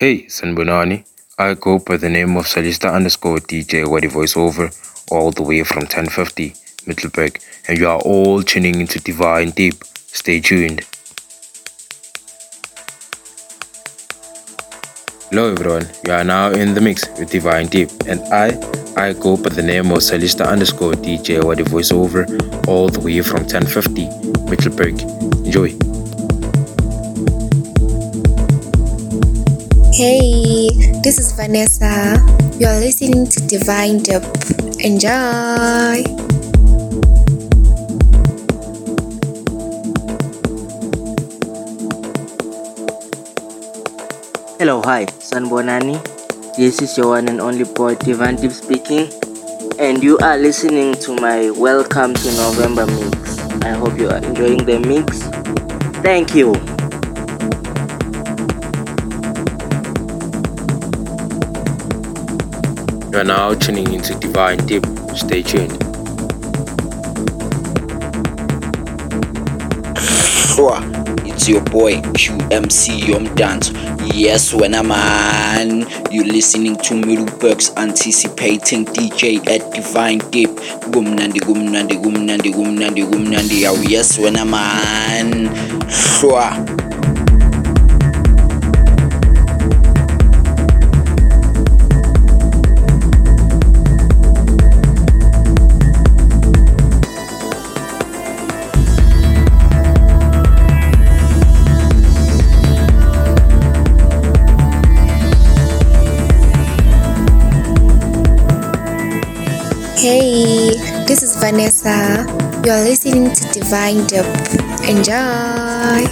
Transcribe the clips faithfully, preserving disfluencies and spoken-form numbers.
Hey, Sanbonani. I go by the name of Salista underscore D J Wadi voiceover all the way from ten fifty Middleburg, and you are all tuning into Divine Deep. Stay tuned. Hello everyone, you are now in the mix with Divine Deep, and I, I go by the name of Salista underscore D J Wadi voiceover all the way from ten fifty Middleburg. Enjoy. Hey, this is Vanessa. You are listening to Divine Deep. Enjoy. Hello, hi, Sanbonani. This is your one and only boy Divine Deep speaking, and you are listening to my Welcome to November mix. I hope you are enjoying the mix. Thank you. You are now tuning into Divine Deep. Stay tuned. It's your boy Q M C Yom Dance. Yes, when I'm on, you listening to Middleburg's anticipating D J at Divine Deep. Gumnandi, gumnandi, gumnandi, gumnandi, gumnandi. Oh, yes, when I'm on. Shwa. Hey, this is Vanessa. You are listening to Divine Deep. Enjoy.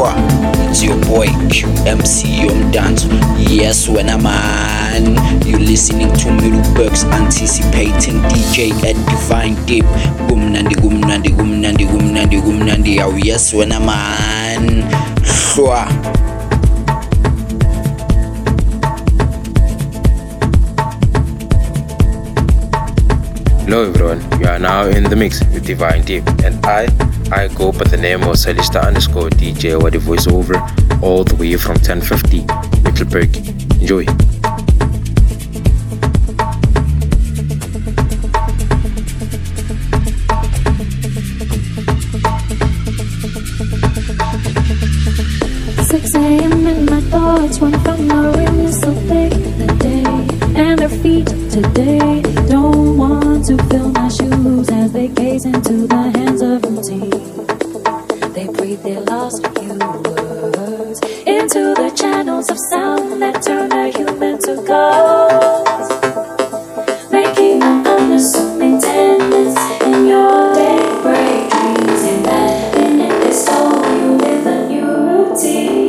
It's your boy Q M C Yom Dance. Yes, when I'm on, you listening to Middleburg's Anticipating D J at Divine Deep. Gumnandi, gumnandi, gumnandi, gumnandi, gumnandi. Oh yes, when a man. Shwa. Hello everyone, you are now in the mix with Divine Deep, and I, I go by the name of Salista underscore D J or the voiceover all the way from ten fifty Middelburg. Enjoy. six a.m. and my thoughts run from my room so thick the day and their feet today don't want to fill my shoes as they gaze into the hands of routine. They breathe their lost few words into the channels of sound that turn a human to ghost, making an unassuming tendency in your daybreak dreams. In that minute they stole you with a new routine.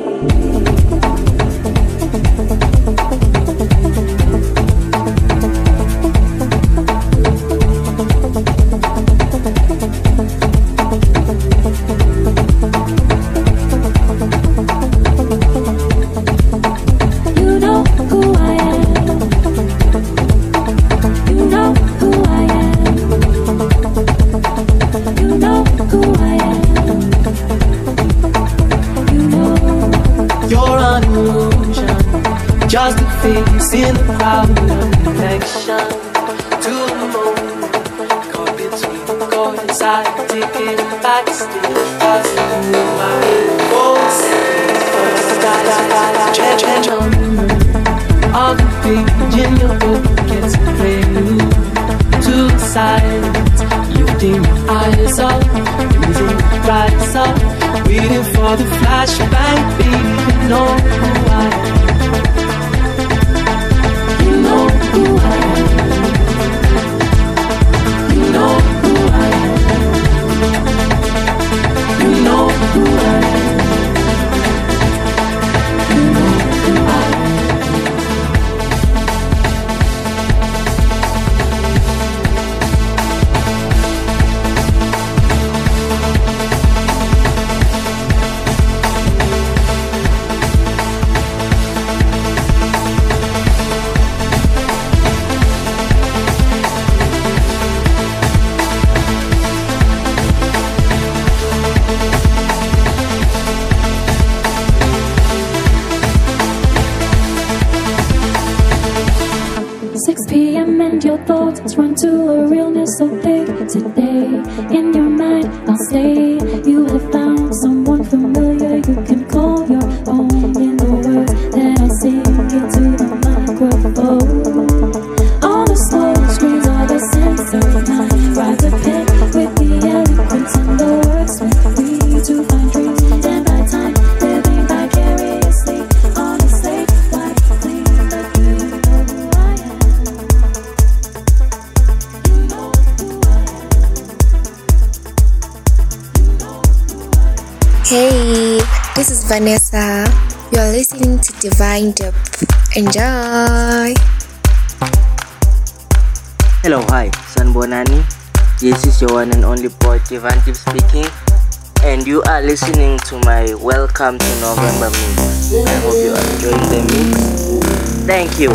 Just a face in the crowd, no connection to the moment. Caught between, caught inside, taking it back, still passing through my head. Four seconds first, die, die, die, die, check, check, check. All the page in your book gets a prelude to the silence. Lifting your eyes up, losing your rise up, waiting for the flashback, baby, you know who I am. You know who I am. You know who I am. You know who I am. You know who I am. six p.m. and your thoughts run to a realness so big. Today, in your mind, I'll say you have found someone familiar you can call your own. In the words that I sing into the microphone, all the slow screens are the sense of mine. Ride the pen with the eloquence and the words free to find dreams and by time living vicariously on a slate like clean. But do you know who I am? Hey, this is Vanessa. You are listening to Divine Dub. Enjoy. Hello, hi, Sanbonani. This is your one and only boy Divine Deep speaking, and you are listening to my Welcome to November mix. I hope you are enjoying the mix. Thank you.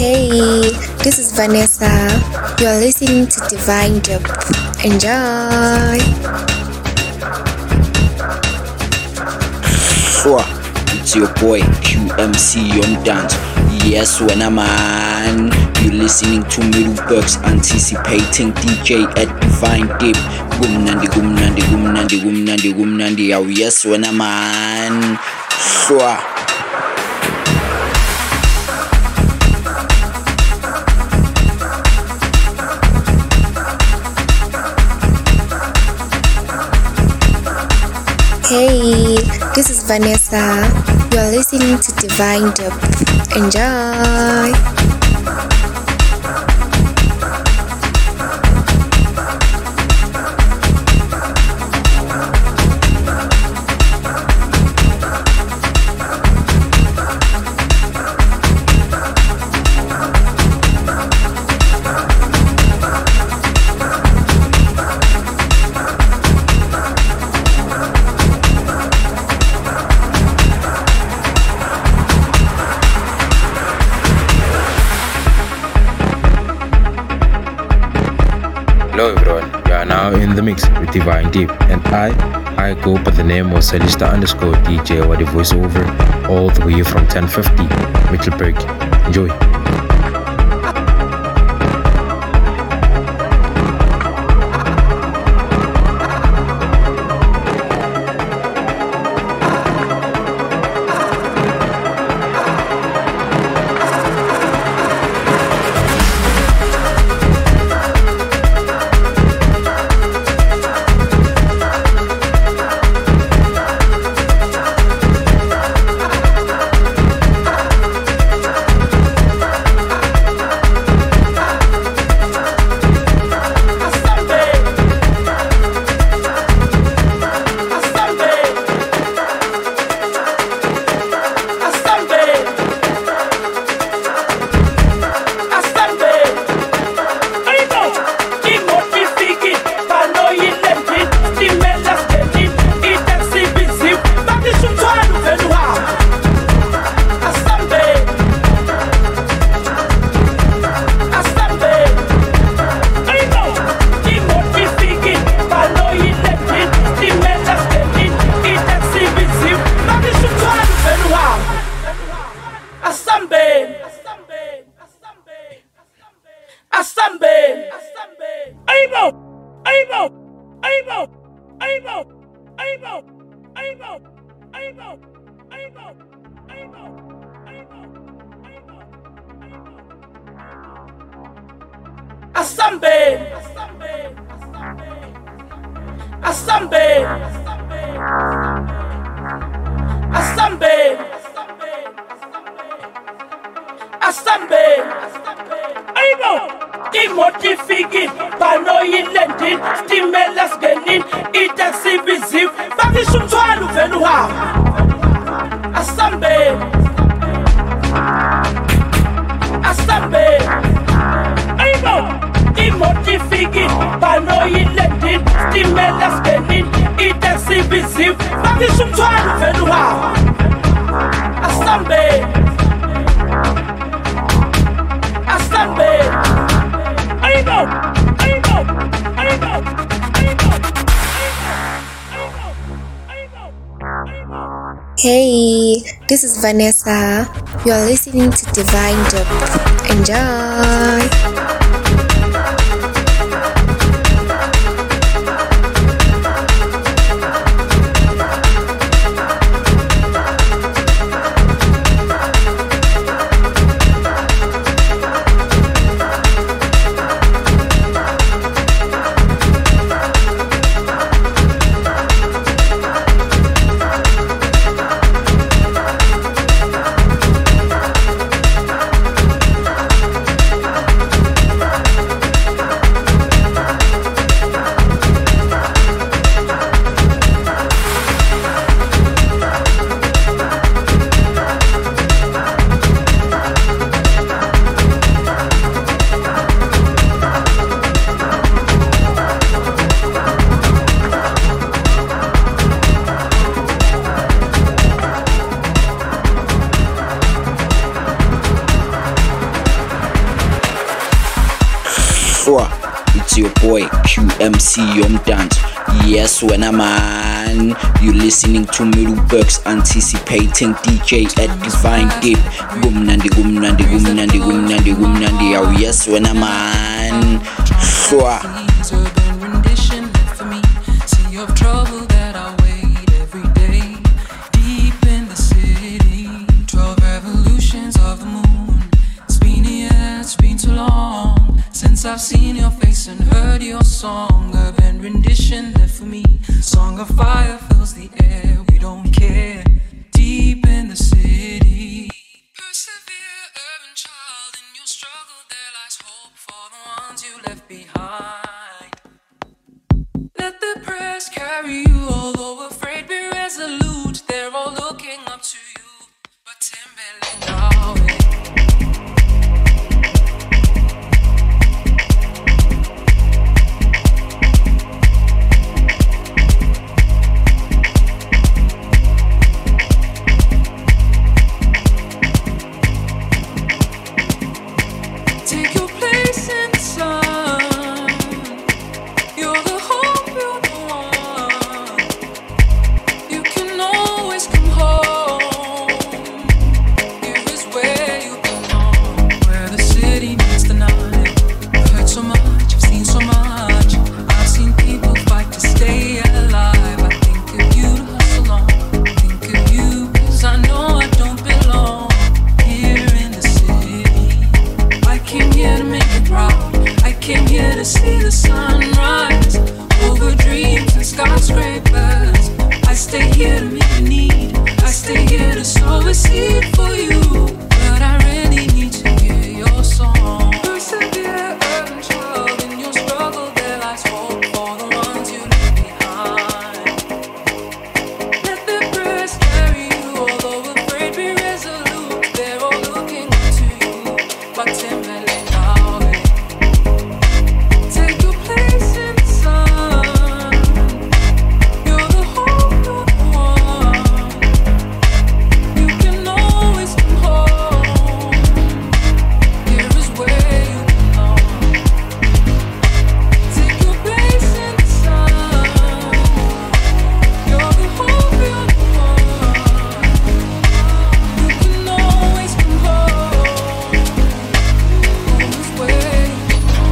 Hey, this is Vanessa. You are listening to Divine Dip. Enjoy. Sure, it's your boy Q M C Yom Dance. Yes, when I'm on, you're listening to Middleburg's anticipating D J at Divine Dip. Gumnandi, gumnandi, gumnandi, gumnandi, gumnandi. Oh, yes, when I'm on. Sure. Hey, this is Vanessa. You are listening to Divine Dip. Enjoy. Hello everyone, you are now in the mix with Divine Deep, and I, I go by the name of Celista underscore D J or the voiceover, all the way from ten fifty, Middelburg. Enjoy. Hey, this is Vanessa. You are listening to Divine Dip. Enjoy. Swa, it's your boy Q M C Yom Dance. Yes, when I'm on, you listening to Middleburg's anticipating D J at Divine Deep. Gum nandi, gum nandi, gum nandi, gum nandi, gum nandi. Oh yes, when I'm on, Swa. Of trouble that I wait every day, deep in the city. Twelve revolutions of the moon. It's been a year, it's been too long since I've seen your face and heard your song. Urban rendition left for me. Song of fire fills the air. We don't care. Deep in the city. Persevere, urban child. In your struggle, there lies hope for the ones you left behind. Let the press carry you, although afraid, be resolute. They're all looking up to you, but Timberlake now. Take your place in the sun. You're the hope, you're the one. You can always come home. Here is where you belong, where the city meets the night. I've heard so much, I've seen so much. I've seen people fight to stay alive. I think of you to hustle on. Think of you, cause I know I don't belong here in the city. I came here to make you proud. I came here to see the sunrise over dreams and skyscrapers. I stay here to meet your need. I stay here to sow a seed for you. But I really need to hear your song. Persevere, urban child. In your struggle, there lies hope for the ones you leave behind. Let the press carry you, although afraid, be resolute. They're all looking up to you, but Timberlake now. Take your place in the sun. You're the hope, you're the one. You can always come home. Here is where you belong. Take your place in the sun. You're the hope, you're the one. You can always come home. Home is where you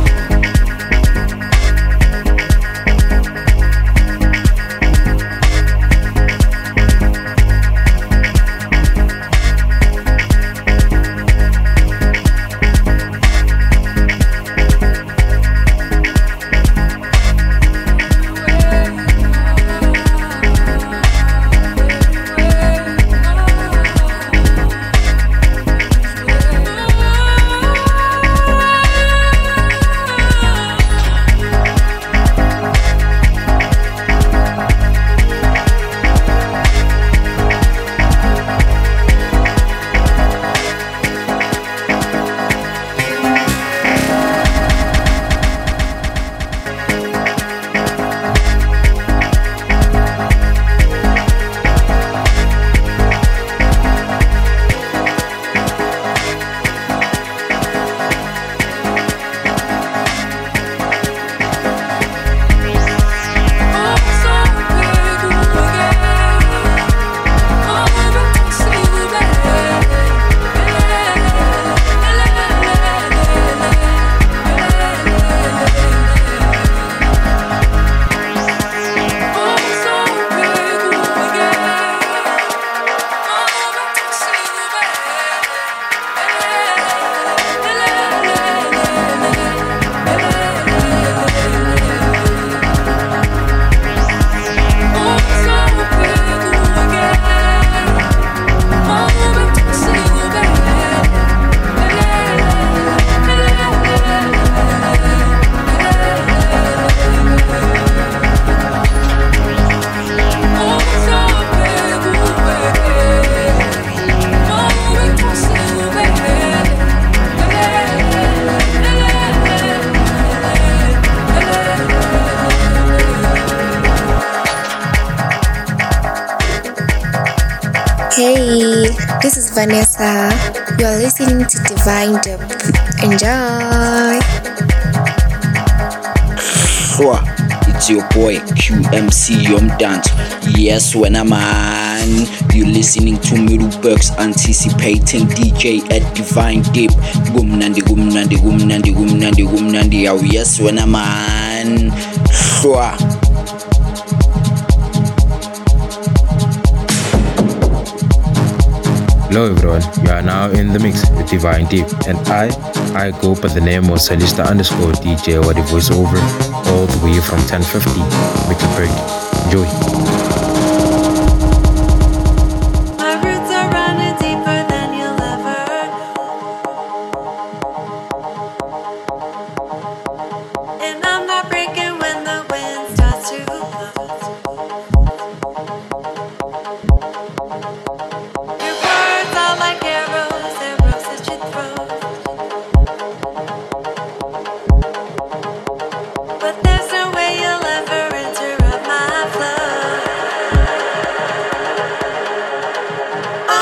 Hey, this is Vanessa. You are listening to Divine Dip. Enjoy! It's your boy Q M C Yom Dance. Yes, when I'm on, you listening to Middleburg's anticipating D J at Divine Deep. Gumnandi, gumnandi, gumnandi, gumnandi, gumnandi. Oh, yes, when I'm on. Hello everyone, you are now in the mix with Divine Deep, and I, I go by the name of Salista underscore D J or the voiceover, all the way from ten fifty, Middleburg. Enjoy. My roots are running deeper than you'll ever know, and I'm not breaking when the wind starts to blow. Like arrows, arrows that you throw, but there's no way you'll ever interrupt my flow. Oh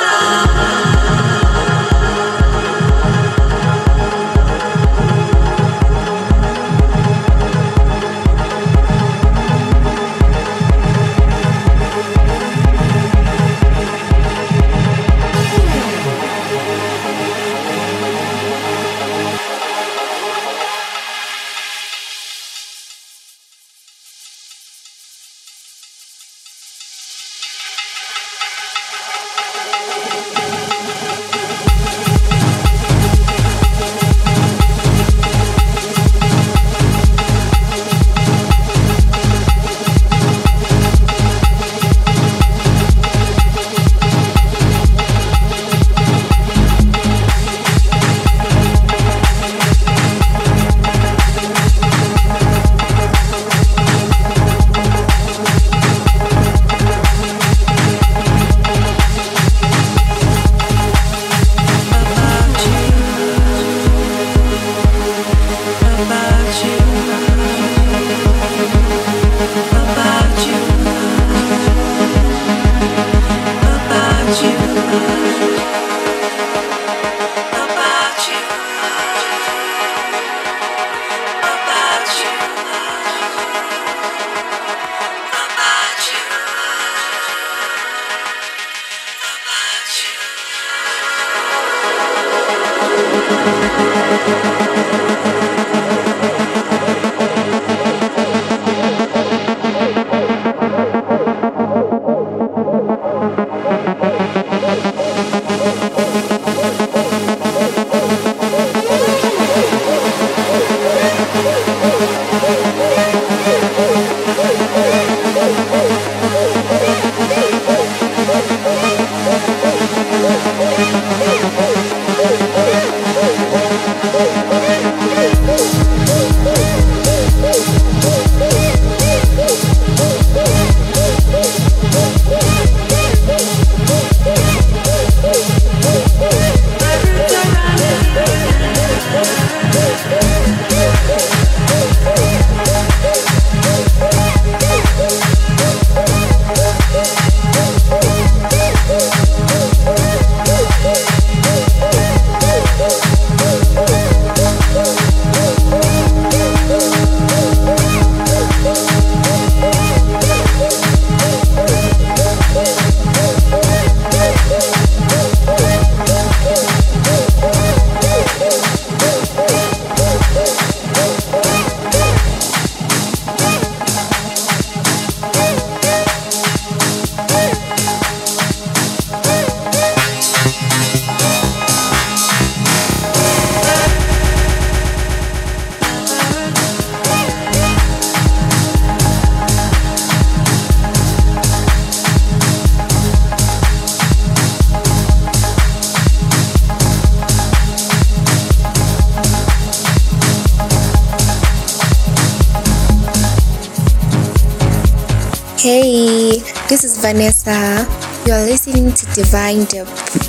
Hey, this is Vanessa. You are listening to Divine Dip.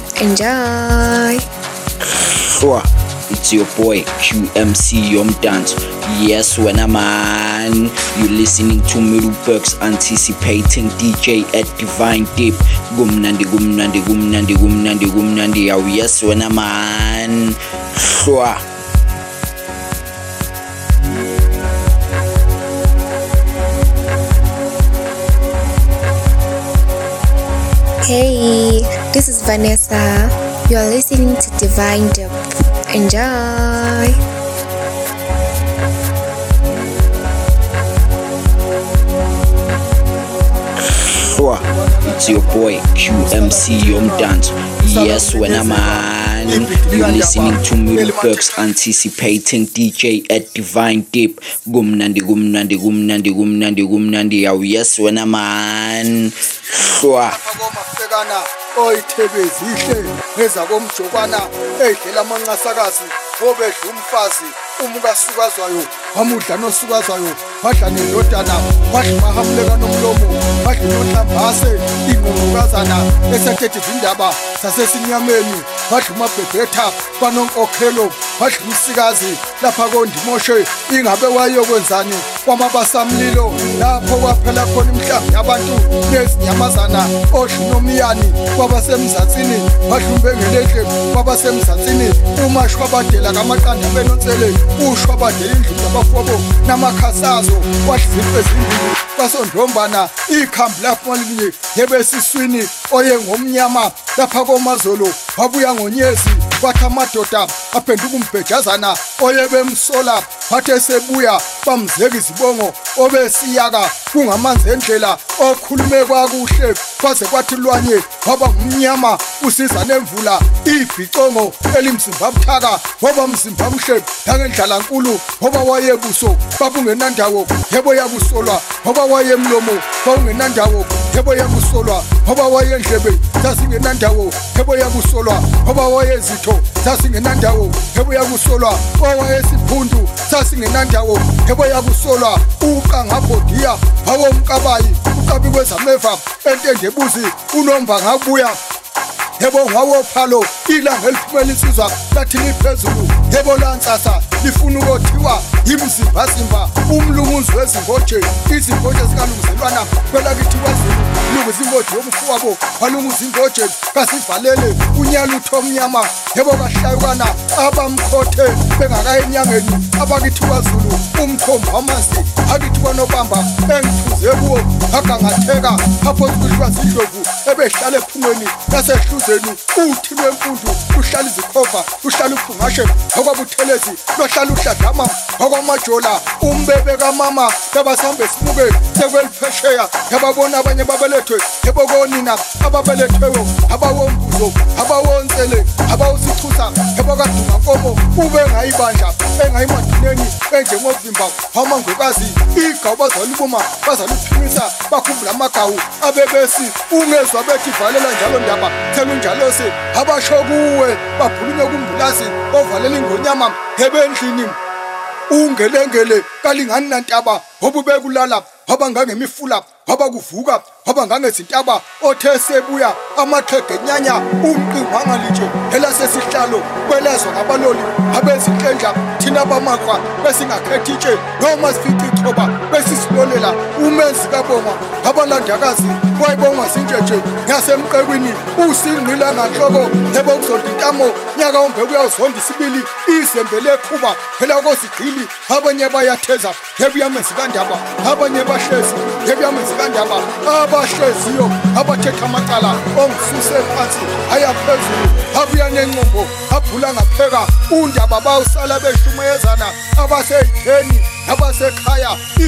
Enjoy. It's your boy Q M C Yom Dance. Yes, when I'm on, you listening to Middleburg's anticipating D J at Divine Deep. Gumnandi, gumnandi, gumnandi, gumnandi, gumnandi. Oh, yes, when I'm on. Hey, this is Vanessa. You are listening to Divine Dip. Enjoy. It's your boy Q M C Yom Dance. Yes, when I'm on, you're listening to Middleburgs anticipating D J at Divine Dip. Gumnandi, gumnandi, gumnandi, gumnandi, gumnandi. Oh, yes, when I'm on. oyithebezile ngezakomjokwana edlela amanqasakazi obedla umfazi umukasukazwayo wamudla nosukazwayo wadla nendodana wadla mahamleka nomlomo wadla nohlambase ingqungqukazana esethethe izindaba zasesinyameni wadla umabhebhetha kwanonkokhelo wadla umsikazi lapha kondimoshe ingabe wayokwenzani kwamabasamlilo lapho kwaphela khona imhlambi yabantu nezinyamazana odla unomiyani kwabasemzansini wadlumbengelehle kwabasemzansini umashwabadela kamaqanda benonsele ushwabadela indlu zabafobo namakhasazo wadlizimpe ezimbili basondombana ikhambi lapho malinye yebesiswini oye ngomnyama lapha komazolo wabuya ngonyezi kwathi amadoda aphenduka umbhejazana oye bemsola wathi esebuya bamzeka izibongo obesiyaka kungamanzi endlela okhulume kwakuhle kwaze kwathi lwanye waba ngumnyama usiza nemvula ibhicongo elimzimba buthaka waba mzimba mhle langendlala nkulu ngoba wayebuso babungenandawo yebo yakusolwa ngoba wayemlomo babungenandawo yebo yakusolwa ngoba wayendlebe zasingenandawo yebo yakusolwa ngoba wayezitho zasingenandawo yebo yakusolwa owayesiphundu zasingenandawo yebo yakusolwa uqangabhodiya awomkabayi uqabi kwezameva entendebuzi unomba ngabuya yebo ngawophalo ilanga eliphumela insizwa lathi liphezulu yebo lansasa lifuna ukothiwa yimzimbazimba umlunguzi wezingoje izingoje zikalungiselwana kwelakithi kwazulu lunguza ingoje yomfowabo walunguza ingoje kasivalele unyala uthomnyama yebo kahlayukana abamkhothe bengakayenyangeni abakithi kwazulu umthombo wamasi akithi kwanobamba engithuze kuwo agangatheka apho kuhlwa zidlovu ebehlala ephungweni lasehluzeni uthi lwempundu uhlala izikhova uhlala uphungashe akwabuthelezi lohlala uhladama akwamajola umbebe kamama yabasambe sibuke sekweliphesheya yababona abanye babelethwe yebokonina ababelethweyo abawombuzo abawonsele abawusichusa yabokaduma nkomo ube ngayibandla engayimaduneni enjengovimba amangokazi igawu bazalibuma bazaliphimisa bakhumbula amagawu abebesi ungezwa bethi valela njalo ndaba selunjalose abasho kuwe baphulunywe kumbulazi ovalela ingonyama ebendlini ungelengele kalingani nantaba obubekulala wabangangemifula wabakuvuka wabangangezintaba othe sebuya amaxhege nyanya umqingwanga litshe elasesihlalo kwelezwa ngabaloli abezinhlendla thina bamakwa besingakhethi itshe noma sifica ichoba besisilolela umenzi kabonga abalandakazi wayibonga zinjeje ngasemqekwini usingqila nganhloko yebo kuzonda intamo nyaka ombeke uyawuzonda isibili izembe lekhuba phela kosigqili abanye bayatheza yebuyamenzi kandaba abanye bahlezi yebuyamenzi kandaba abahleziyo abathetha amacala ongisuse phansi ayaphezulu abuya nenqumbo aphula ngapheka undaba bawusala beshumayezana abaseyitheni abasekhaya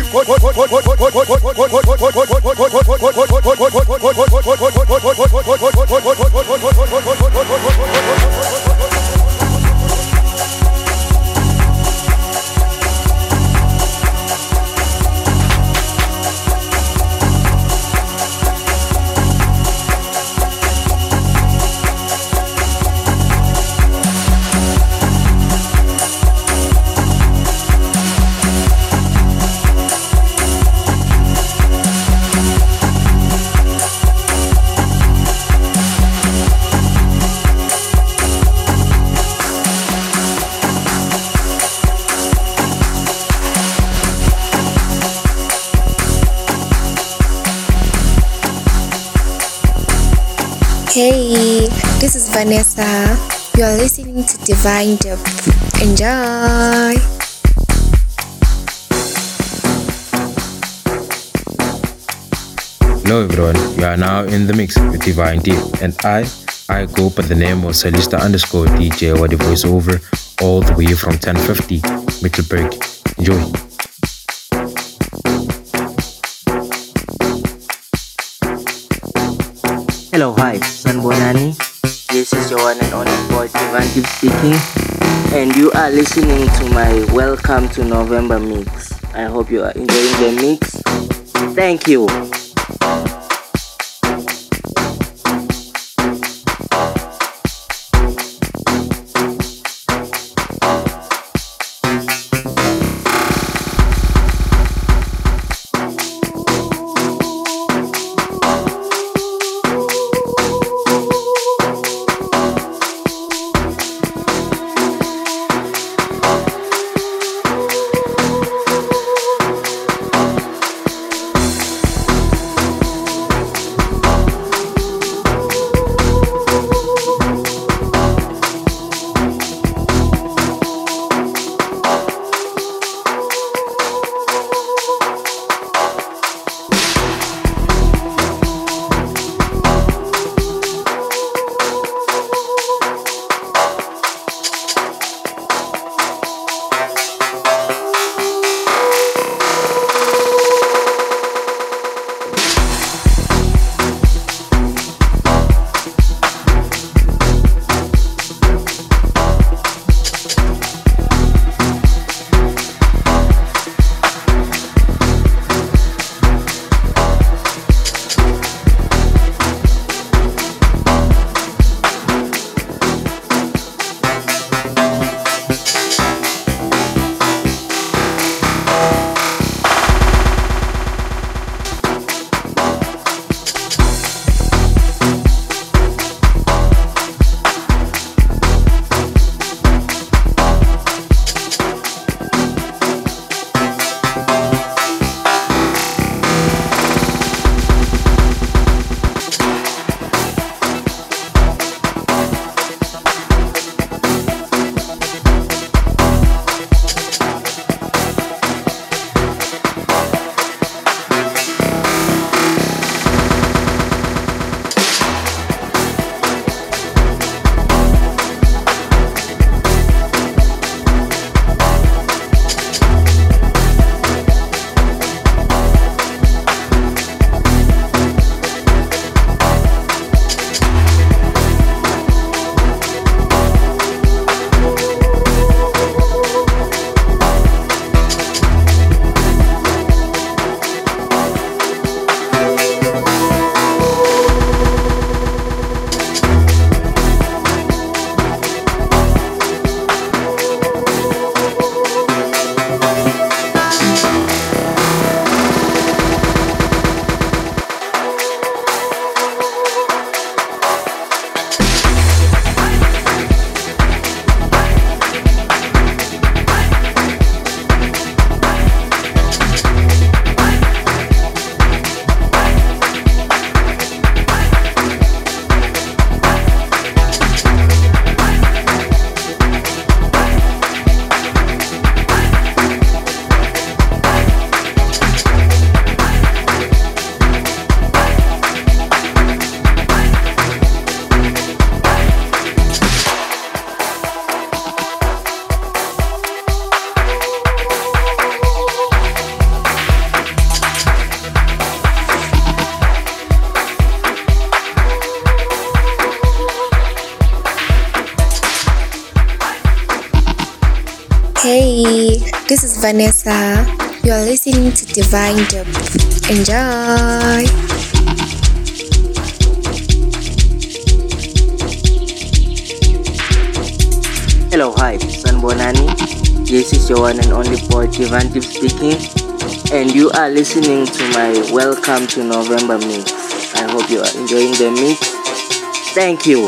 Hey, this is Vanessa. You are listening to Divine Dip. Enjoy. Hello everyone, you are now in the mix with Divine Deep, and I, I go by the name of Salista underscore D J or the voiceover all the way from ten fifty Middelburg. Enjoy. Hello, hi, Sanbonani. This is your one and only boy Divine Deep speaking, and you are listening to my Welcome to November mix. I hope you are enjoying the mix. Thank you. Hey, this is Vanessa. You are listening to Divine Dub. Enjoy. Hello, hi, Sanbonani. This is your one and only boy Divine Deep speaking, and you are listening to my Welcome to November mix. I hope you are enjoying the mix. Thank you.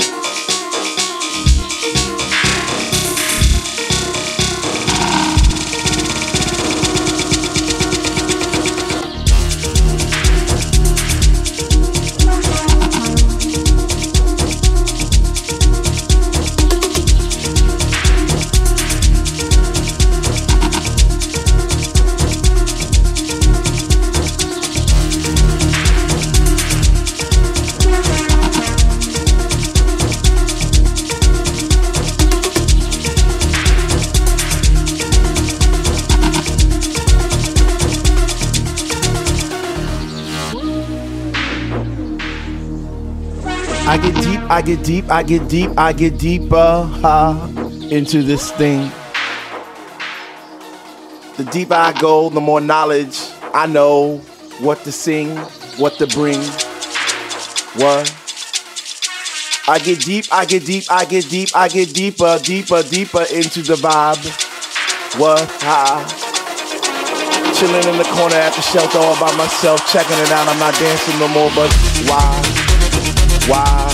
I get deep, I get deep, I get deep, I get deeper ha, into this thing. The deeper I go, the more knowledge I know what to sing, what to bring. What? I get deep, I get deep, I get deep, I get deeper, deeper, deeper into the vibe. What? Ha. Chilling in the corner at the shelter all by myself, checking it out. I'm not dancing no more, but why? Why?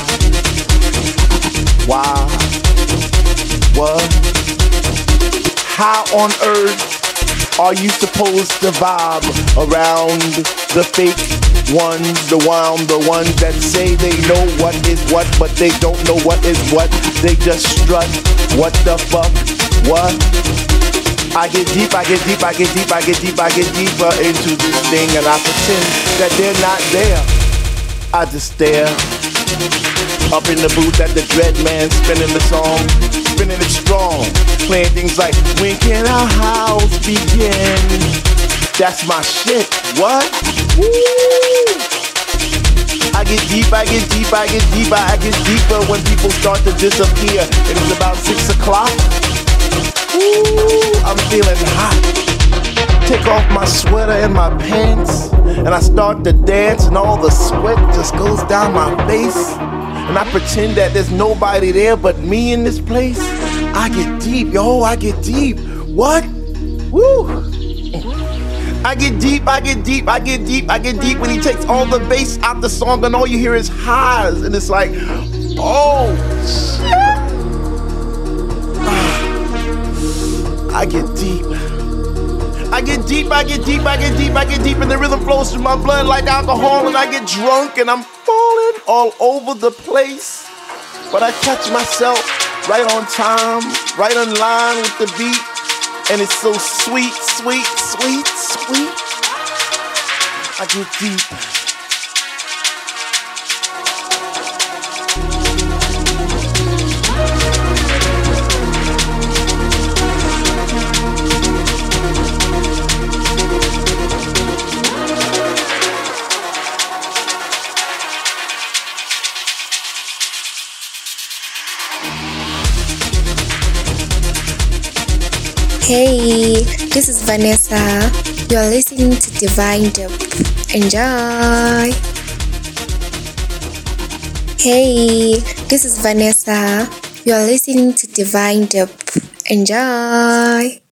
Why? What? How on earth are you supposed to vibe around the fake ones, the one, the ones that say they know what is what, but they don't know what is what? They just strut. What the fuck? What? I get deep, I get deep, I get deep, I get deep, I get deeper into this thing, and I pretend that they're not there. I just stare. Up in the booth at the Dread Man, spinning the song, spinning it strong, playing things like, when can our house begin? That's my shit. What? Woo! I get deep, I get deep, I get deeper, I get deeper when people start to disappear. It is about six o'clock. Ooh, I'm feeling hot. Take off my sweater and my pants, and I start to dance, and all the sweat just goes down my face. And I pretend that there's nobody there but me in this place. I get deep, yo, I get deep. What? Woo! I get deep, I get deep, I get deep, I get deep when he takes all the bass out the song and all you hear is highs. And it's like, oh, shit. I get deep. I get deep, I get deep, I get deep, I get deep, and the rhythm flows through my blood like alcohol, and I get drunk and I'm falling all over the place. But I catch myself right on time, right on line with the beat, and it's so sweet, sweet, sweet, sweet. I get deep. Hey, this is Vanessa. You are listening to Divine Dip. Enjoy. Hey, this is Vanessa. You are listening to Divine Dip. Enjoy.